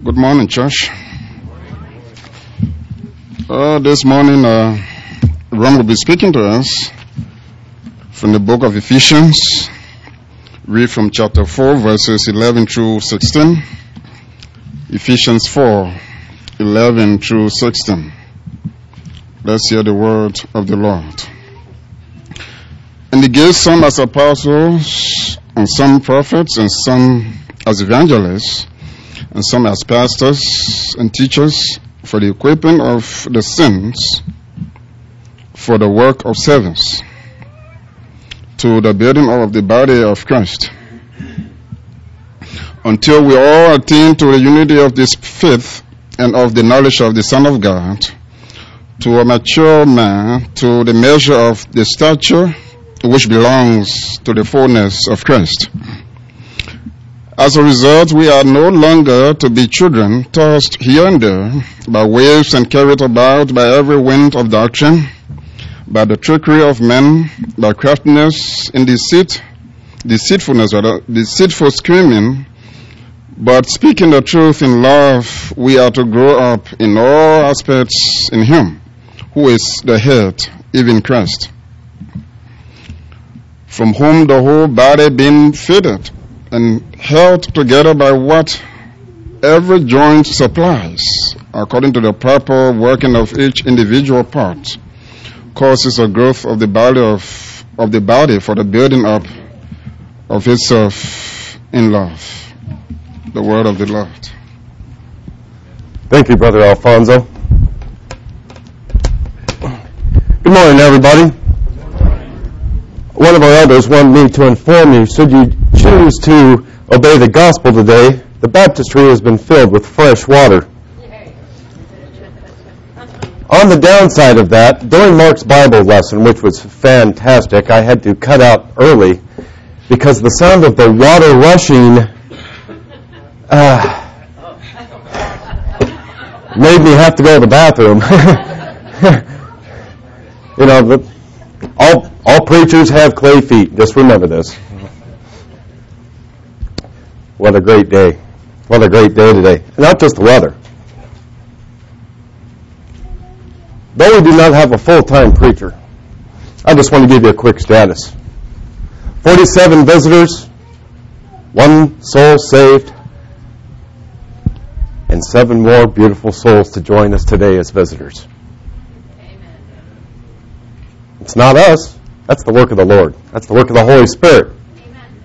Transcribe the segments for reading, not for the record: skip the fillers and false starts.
Good morning, church. This morning, Ron will be speaking to us from the book of Ephesians. Read from chapter 4, verses 11 through 16. Ephesians 4, 11 through 16. Let's hear the word of the Lord. And he gave some as apostles, and some prophets, and some as evangelists, and some as pastors and teachers for the equipping of the saints, for the work of service, to the building of the body of Christ, until we all attain to the unity of this faith and of the knowledge of the Son of God, to a mature man, to the measure of the stature which belongs to the fullness of Christ. As a result, we are no longer to be children, tossed here and there by waves and carried about by every wind of doctrine, by the trickery of men, by craftiness in deceitful scheming. But speaking the truth in love, we are to grow up in all aspects in Him, who is the head, even Christ, from whom the whole body being fitted and held together by what every joint supplies, according to the proper working of each individual part, causes a growth of the body for the building up of itself in love. The word of the Lord. Thank you, Brother Alfonso. Good morning, everybody. One of our elders wanted me to inform you, should you choose to obey the gospel today, the baptistry has been filled with fresh water. On the downside of that, during Mark's Bible lesson, which was fantastic, I had to cut out early because the sound of the water rushing made me have to go to the bathroom. All preachers have clay feet. Just remember this. What a great day. What a great day today. Not just the weather. Though we do not have a full-time preacher, I just want to give you a quick status. 47 visitors, 1 soul saved, and 7 more beautiful souls to join us today as visitors. Amen. It's not us. That's the work of the Lord. That's the work of the Holy Spirit. Amen.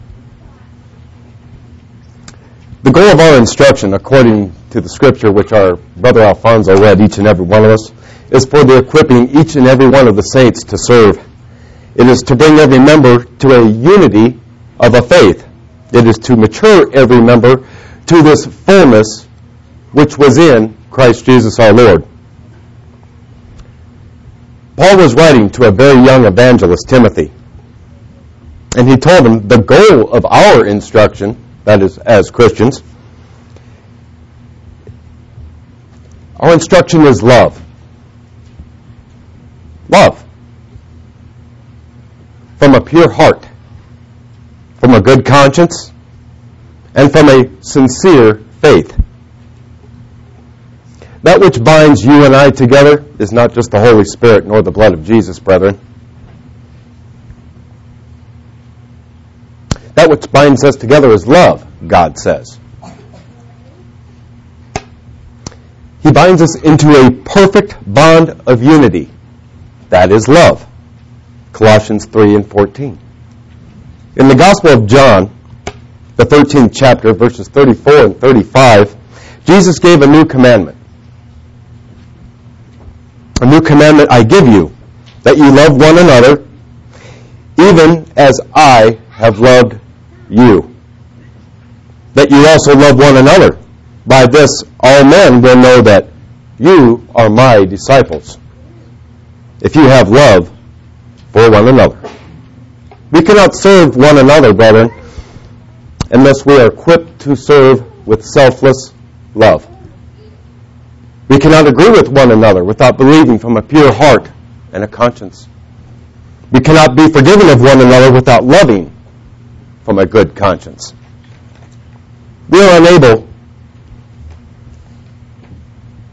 The goal of our instruction, according to the Scripture which our Brother Alfonso read, each and every one of us, is for the equipping each and every one of the saints to serve. It is to bring every member to a unity of a faith. It is to mature every member to this fullness which was in Christ Jesus our Lord. Paul was writing to a very young evangelist, Timothy, and he told him the goal of our instruction, that is, as Christians, our instruction is love. Love. From a pure heart, from a good conscience, and from a sincere faith. That which binds you and I together is not just the Holy Spirit nor the blood of Jesus, brethren. That which binds us together is love, God says. He binds us into a perfect bond of unity. That is love. Colossians 3 and 14. In the Gospel of John, the 13th chapter, verses 34 and 35, Jesus gave a new commandment. A new commandment I give you, that you love one another, even as I have loved you. That you also love one another. By this all men will know that you are my disciples, if you have love for one another. We cannot serve one another, brethren, unless we are equipped to serve with selfless love. We cannot agree with one another without believing from a pure heart and a conscience. We cannot be forgiven of one another without loving from a good conscience. We are unable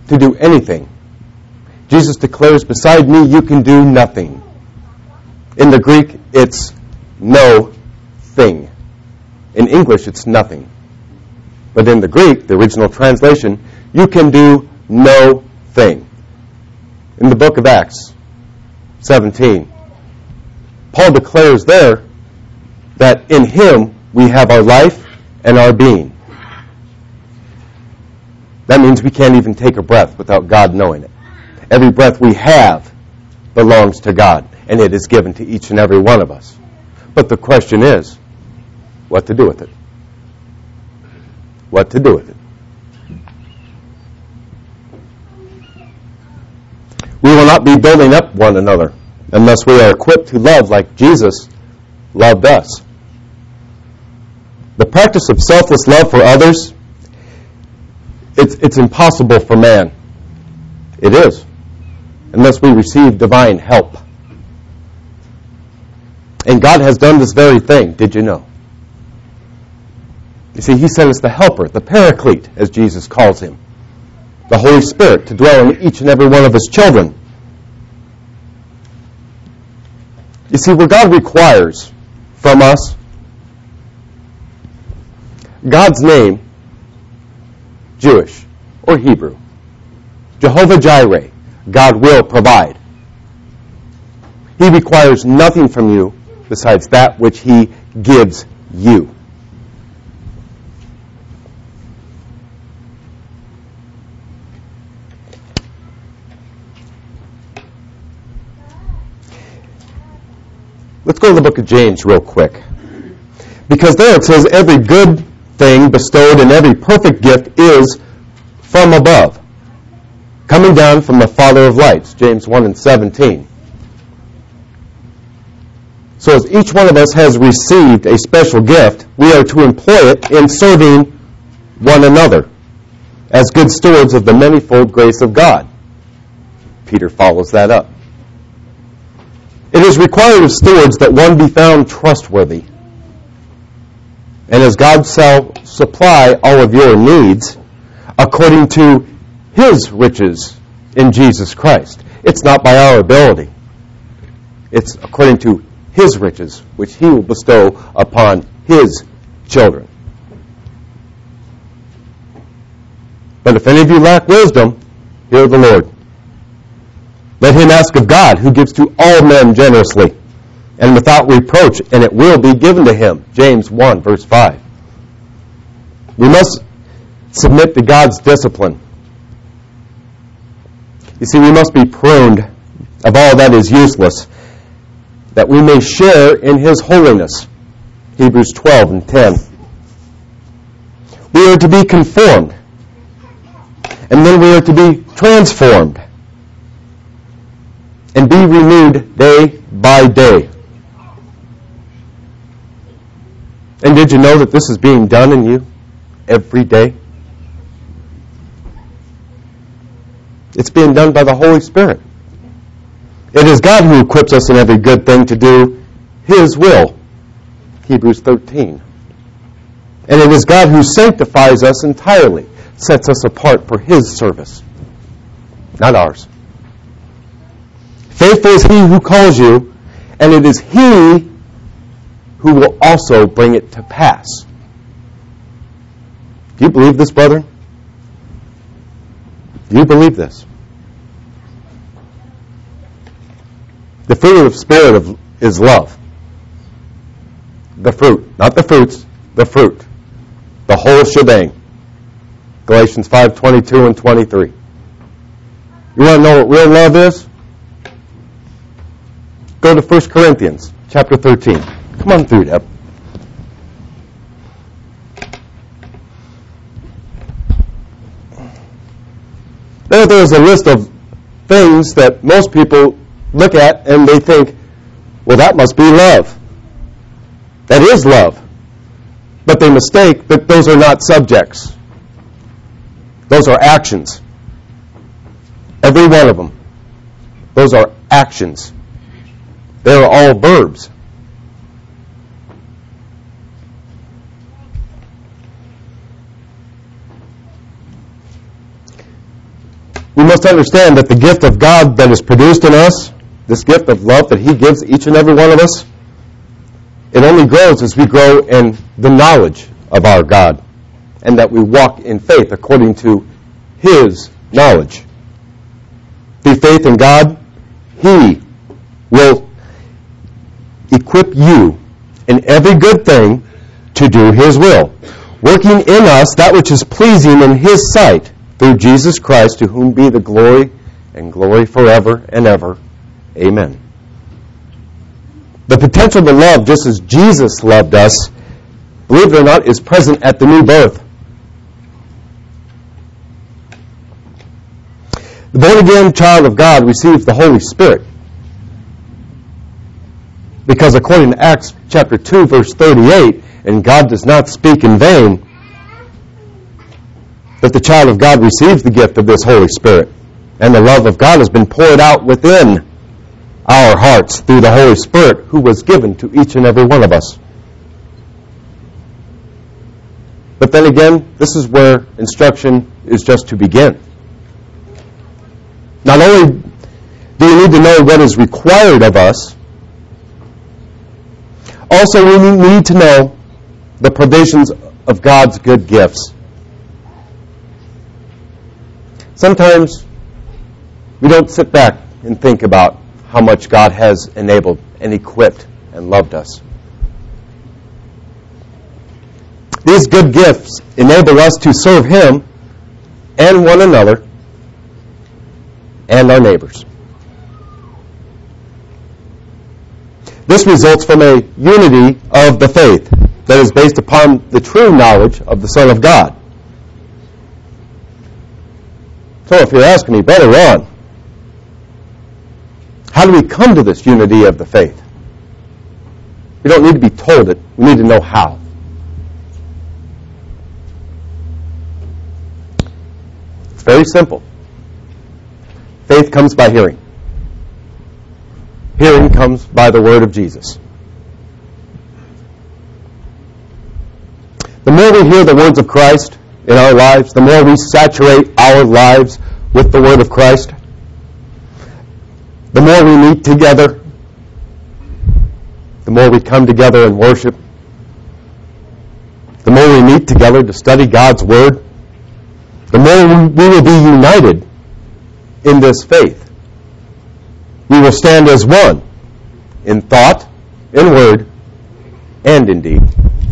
to do anything. Jesus declares, beside me you can do nothing. In the Greek, it's no thing. In English, it's nothing. But in the Greek, the original translation, you can do no thing. In the book of Acts 17, Paul declares there that in him we have our life and our being. That means we can't even take a breath without God knowing it. Every breath we have belongs to God, and it is given to each and every one of us. But the question is, what to do with it? What to do with it? We will not be building up one another unless we are equipped to love like Jesus loved us. The practice of selfless love for others, it's impossible for man. It is, unless we receive divine help. And God has done this very thing, did you know? You see, He sent us the Helper, the Paraclete, as Jesus calls Him, the Holy Spirit, to dwell in each and every one of His children. You see, what God requires from us, God's name, Jewish or Hebrew, Jehovah Jireh, God will provide. He requires nothing from you besides that which He gives you. Let's go to the book of James real quick. Because there it says, every good thing bestowed and every perfect gift is from above, coming down from the Father of lights, James 1:17. So as each one of us has received a special gift, we are to employ it in serving one another as good stewards of the manifold grace of God. Peter follows that up. It is required of stewards that one be found trustworthy. And as God shall supply all of your needs according to His riches in Jesus Christ. It's not by our ability. It's according to His riches, which He will bestow upon His children. But if any of you lack wisdom, hear the Lord. Let him ask of God, who gives to all men generously and without reproach, and it will be given to him. James 1, verse 5. We must submit to God's discipline. You see, we must be pruned of all that is useless, that we may share in His holiness. Hebrews 12:10. We are to be conformed, and then we are to be transformed, and be renewed day by day. And did you know that this is being done in you every day? It's being done by the Holy Spirit. It is God who equips us in every good thing to do His will. Hebrews 13. And it is God who sanctifies us entirely, sets us apart for His service, not ours. Faithful is He who calls you, and it is He who will also bring it to pass. Do you believe this, brethren? Do you believe this? The fruit of the Spirit is love. The fruit, not the fruits, the fruit. The whole shebang. Galatians 5:22 and 23. You want to know what real love is? Go to 1 Corinthians chapter 13. Come on through, Deb. There's a list of things that most people look at and they think, well, that must be love. That is love. But they mistake that those are not subjects. Those are actions. Every one of them. Those are actions. They are all verbs. we must understand that the gift of God that is produced in us, this gift of love that He gives each and every one of us, it only grows as we grow in the knowledge of our God, and that we walk in faith according to His knowledge. Through faith in God, He will equip you in every good thing to do His will, working in us that which is pleasing in His sight, through Jesus Christ, to whom be the glory and glory forever and ever. Amen. The potential to love just as Jesus loved us, believe it or not, is present at the new birth. The born-again child of God receives the Holy Spirit. Because according to Acts chapter 2, verse 38, and God does not speak in vain, that the child of God receives the gift of this Holy Spirit. And the love of God has been poured out within our hearts through the Holy Spirit who was given to each and every one of us. But then again, this is where instruction is just to begin. Not only do you need to know what is required of us, also we need to know the provisions of God's good gifts. Sometimes we don't sit back and think about how much God has enabled and equipped and loved us. These good gifts enable us to serve Him and one another and our neighbors. This results from a unity of the faith that is based upon the true knowledge of the Son of God. So if you're asking me, Brother Ron, how do we come to this unity of the faith? We don't need to be told it. We need to know how. It's very simple. Faith comes by hearing. Hearing comes by the word of Jesus. The more we hear the words of Christ in our lives, the more we saturate our lives with the word of Christ, the more we meet together, the more we come together and worship, the more we meet together to study God's word, the more we will be united in this faith. We will stand as one in thought, in word, and in deed.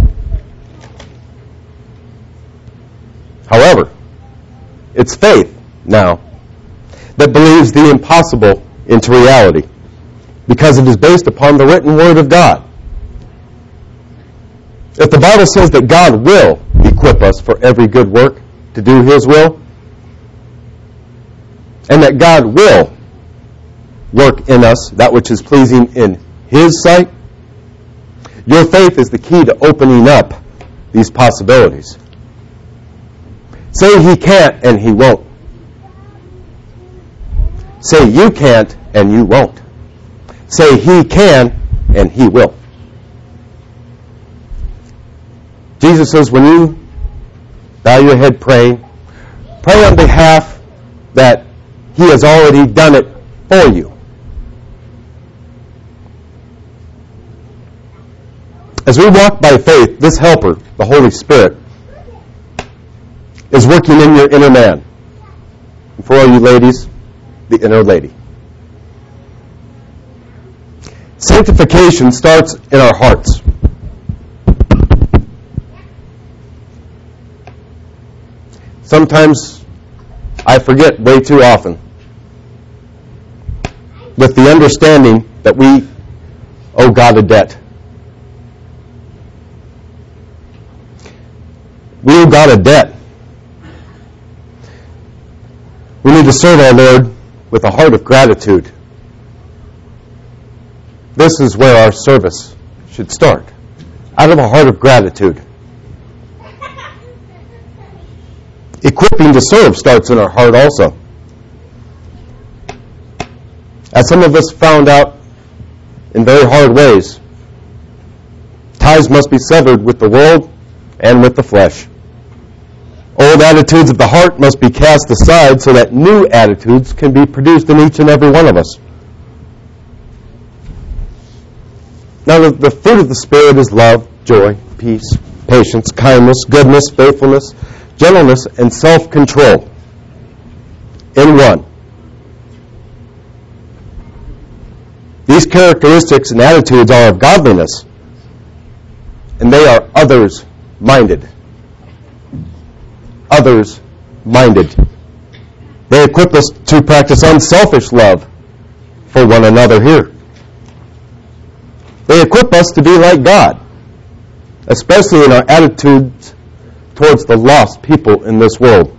However, it's faith now that believes the impossible into reality, because it is based upon the written word of God. If the Bible says that God will equip us for every good work to do His will, and that God will work in us that which is pleasing in His sight, your faith is the key to opening up these possibilities. Say He can't and He won't. Say you can't and you won't. Say He can and He will. Jesus says when you bow your head praying, pray on behalf that He has already done it for you. As we walk by faith, this helper, the Holy Spirit, is working in your inner man. And for all you ladies, the inner lady. Sanctification starts in our hearts. Sometimes I forget way too often, with the understanding that we owe God a debt. We owe God a debt. We need to serve our Lord with a heart of gratitude. This is where our service should start, out of a heart of gratitude. Equipping to serve starts in our heart also. As some of us found out in very hard ways, ties must be severed with the world and with the flesh. Old attitudes of the heart must be cast aside so that new attitudes can be produced in each and every one of us. Now, the fruit of the Spirit is love, joy, peace, patience, kindness, goodness, faithfulness, gentleness, and self-control in one. These characteristics and attitudes are of godliness, and they are others-minded. Others-minded. They equip us to practice unselfish love for one another here. They equip us to be like God, especially in our attitudes towards the lost people in this world.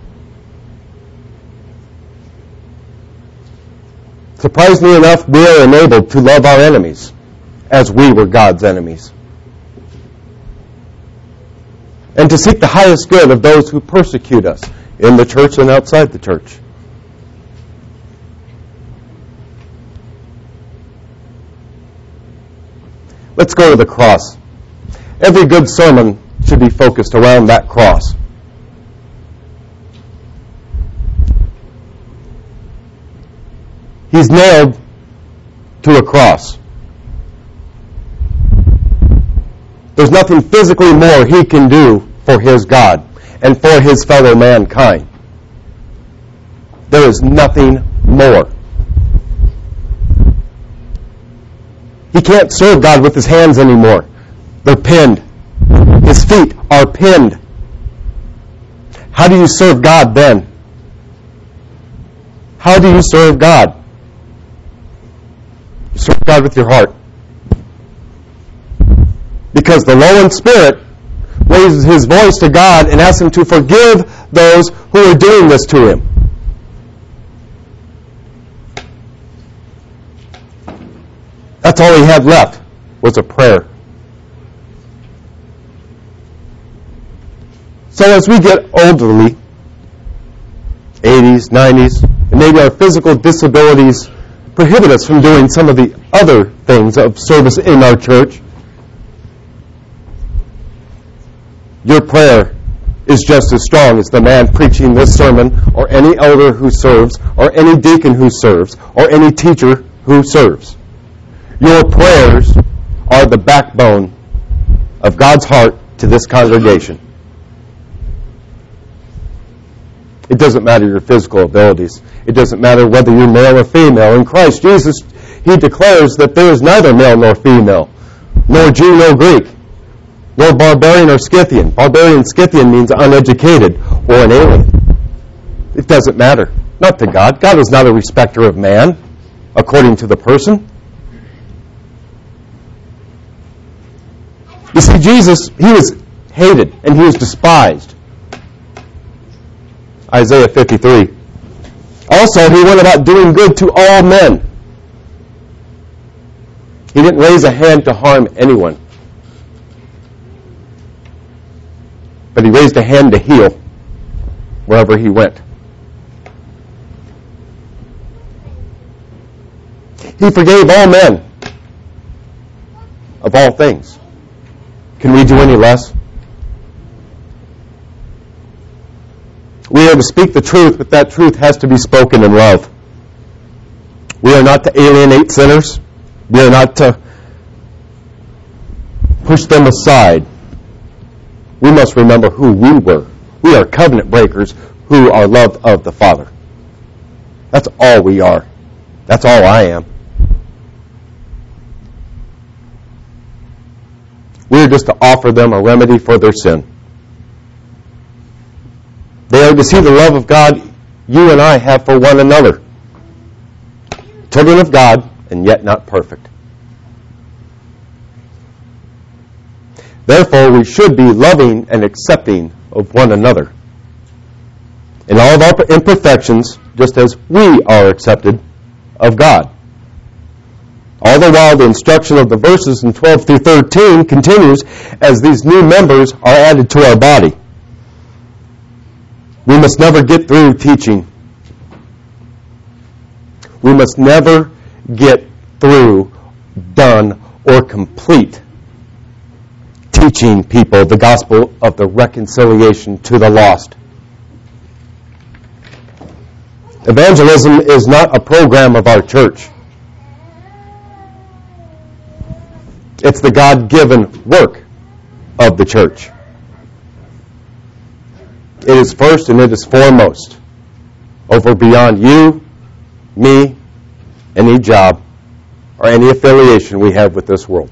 Surprisingly enough, we are enabled to love our enemies as we were God's enemies, and to seek the highest good of those who persecute us in the church and outside the church. Let's go to the cross. Every good sermon should be focused around that cross. He's nailed to a cross. There's nothing physically more he can do for his God and for his fellow mankind. There is nothing more. He can't serve God with his hands anymore. They're pinned. His feet are pinned. How do you serve God then? How do you serve God? You serve God with your heart. Because the low in spirit raises his voice to God and asks him to forgive those who are doing this to him. That's all he had left, was a prayer. So as we get elderly, 80s, 90s, and maybe our physical disabilities prohibit us from doing some of the other things of service in our church, your prayer is just as strong as the man preaching this sermon, or any elder who serves, or any deacon who serves, or any teacher who serves. Your prayers are the backbone of God's heart to this congregation. It doesn't matter your physical abilities. It doesn't matter whether you're male or female. In Christ Jesus, he declares that there is neither male nor female, nor Jew nor Greek, nor barbarian or Scythian. Barbarian, Scythian means uneducated or an alien. It doesn't matter. Not to God. God is not a respecter of man, according to the person. You see, Jesus, he was hated and he was despised. Isaiah 53. Also, he went about doing good to all men. He didn't raise a hand to harm anyone. But he raised a hand to heal wherever he went. He forgave all men of all things. Can we do any less? We are to speak the truth, but that truth has to be spoken in love. We are not to alienate sinners. We are not to push them aside. We must remember who we were. We are covenant breakers who are loved of the Father. That's all we are. That's all I am. We are just to offer them a remedy for their sin. They are to see the love of God you and I have for one another. Children of God, and yet not perfect. Therefore, we should be loving and accepting of one another in all of our imperfections, just as we are accepted of God. All the while, the instruction of the verses in 12 through 13 continues as these new members are added to our body. We must never get through teaching. We must never get through, done, or complete teaching people the gospel of the reconciliation to the lost. Evangelism is not a program of our church. It's the God-given work of the church. It is first and it is foremost, over beyond you, me, any job, or any affiliation we have with this world.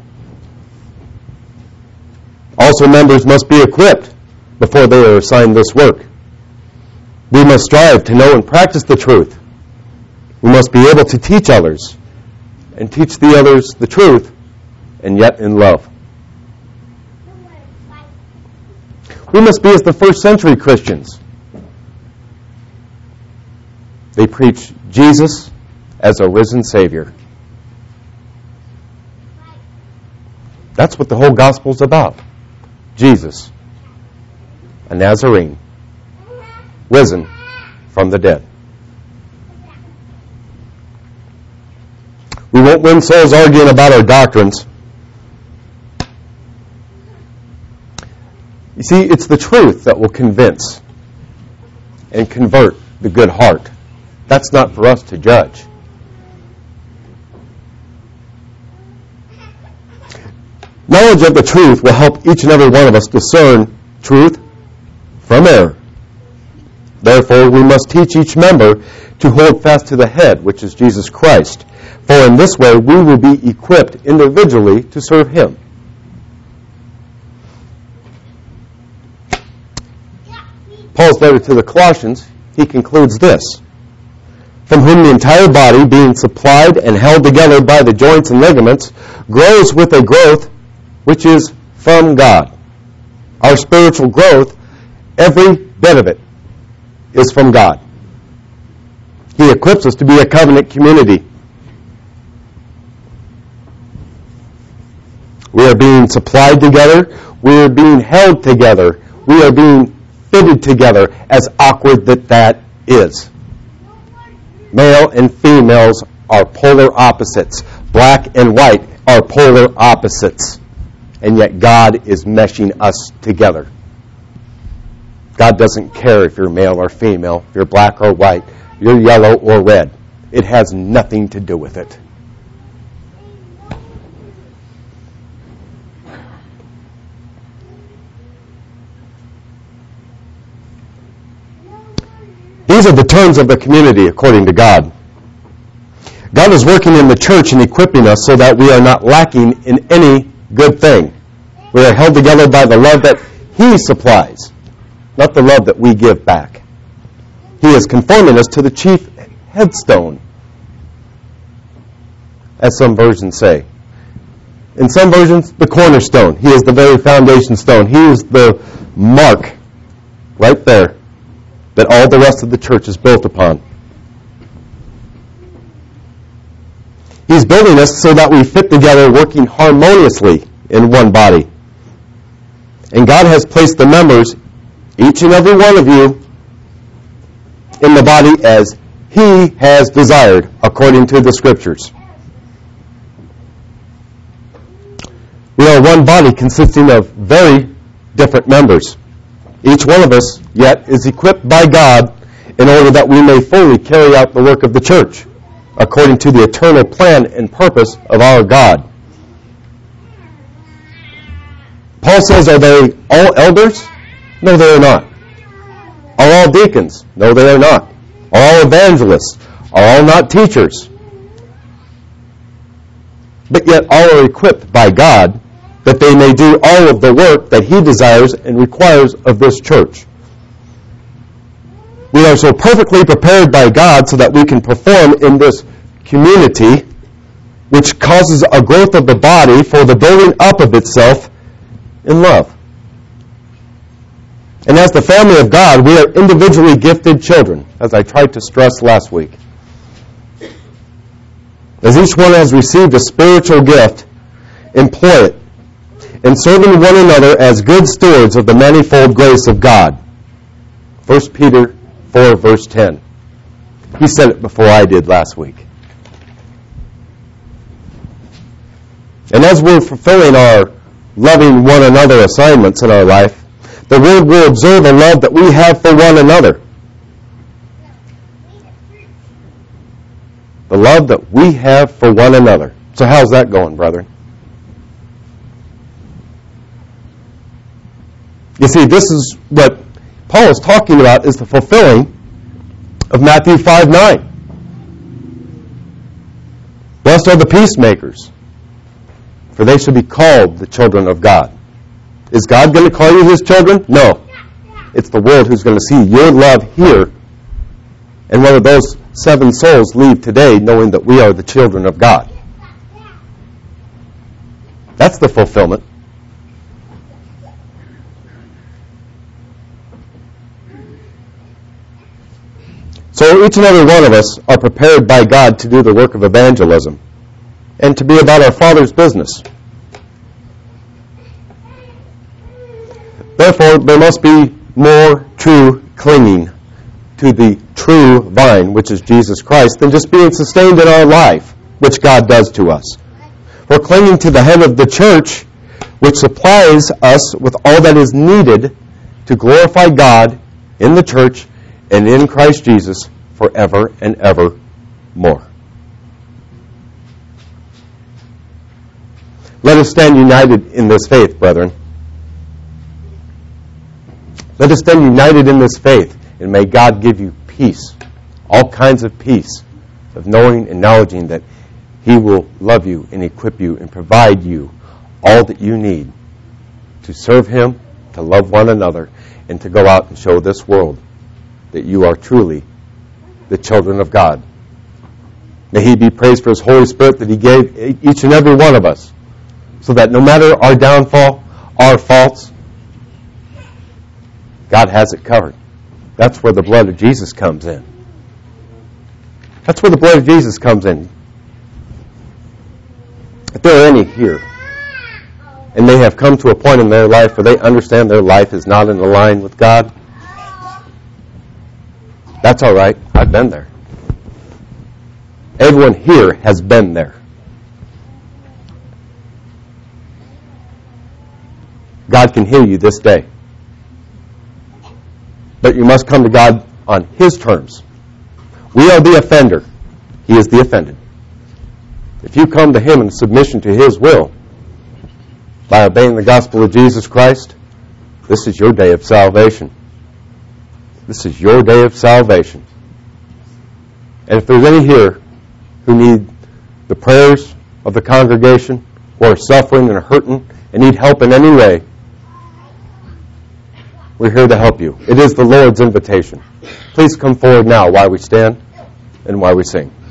Also, members must be equipped before they are assigned this work. We must strive to know and practice the truth. We must be able to teach others and teach the others the truth, and yet in love. We must be as the first century Christians. They preach Jesus as a risen Savior. That's what the whole gospel's about. Jesus, a Nazarene, risen from the dead. We won't win souls arguing about our doctrines. You see, it's the truth that will convince and convert the good heart. That's not for us to judge. Knowledge of the truth will help each and every one of us discern truth from error. Therefore, we must teach each member to hold fast to the head, which is Jesus Christ. For in this way, we will be equipped individually to serve Him. Paul's letter to the Colossians, he concludes this: from whom the entire body, being supplied and held together by the joints and ligaments, grows with a growth which is from God. Our spiritual growth, every bit of it, is from God. He equips us to be a covenant community. We are being supplied together. We are being held together. We are being fitted together, as awkward that is. Male and females are polar opposites. Black and white are polar opposites. And yet God is meshing us together. God doesn't care if you're male or female, if you're black or white, you're yellow or red. It has nothing to do with it. These are the terms of the community according to God. God is working in the church and equipping us so that we are not lacking in any good thing. We are held together by the love that He supplies, not the love that we give back. He is conforming us to the chief headstone, as some versions say. In some versions, the cornerstone. He is the very foundation stone. He is the mark right there that all the rest of the church is built upon. He's building us so that we fit together, working harmoniously in one body. And God has placed the members, each and every one of you, in the body as He has desired, according to the Scriptures. We are one body consisting of very different members. Each one of us, yet, is equipped by God in order that we may fully carry out the work of the church, according to the eternal plan and purpose of our God. Paul says, are they all elders? No, they are not. Are all deacons? No, they are not. Are all evangelists? Are all not teachers? But yet all are equipped by God that they may do all of the work that He desires and requires of this church. We are so perfectly prepared by God so that we can perform in this community, which causes a growth of the body for the building up of itself in love. And as the family of God, we are individually gifted children, as I tried to stress last week. As each one has received a spiritual gift, employ it in serving one another as good stewards of the manifold grace of God. 1 Peter 4, verse 10. He said it before I did last week. And as we're fulfilling our loving one another assignments in our life, the world will observe a love that we have for one another. The love that we have for one another. So how's that going, brethren? You see, this is what Paul is talking about, is the fulfilling of Matthew 5:9. Blessed are the peacemakers, for they shall be called the children of God. Is God going to call you his children? No. It's the world who's going to see your love here, and one of those 7 souls leave today knowing that we are the children of God. That's the fulfillment. So each and every one of us are prepared by God to do the work of evangelism and to be about our Father's business. Therefore, there must be more true clinging to the true vine, which is Jesus Christ, than just being sustained in our life, which God does to us. We're clinging to the head of the church, which supplies us with all that is needed to glorify God in the church and in Christ Jesus forever and ever more. Let us stand united in this faith, brethren. Let us stand united in this faith, and may God give you peace, all kinds of peace, of knowing and acknowledging that he will love you and equip you and provide you all that you need to serve him, to love one another, and to go out and show this world that you are truly the children of God. May he be praised for his Holy Spirit that he gave each and every one of us, so that no matter our downfall, our faults, God has it covered. That's where the blood of Jesus comes in. That's where the blood of Jesus comes in. If there are any here, and they have come to a point in their life where they understand their life is not in line with God, that's all right. I've been there. Everyone here has been there. God can heal you this day. But you must come to God on his terms. We are the offender. He is the offended. If you come to him in submission to his will, by obeying the gospel of Jesus Christ, this is your day of salvation. This is your day of salvation. And if there's any here who need the prayers of the congregation, or are suffering and are hurting and need help in any way, we're here to help you. It is the Lord's invitation. Please come forward now while we stand and while we sing.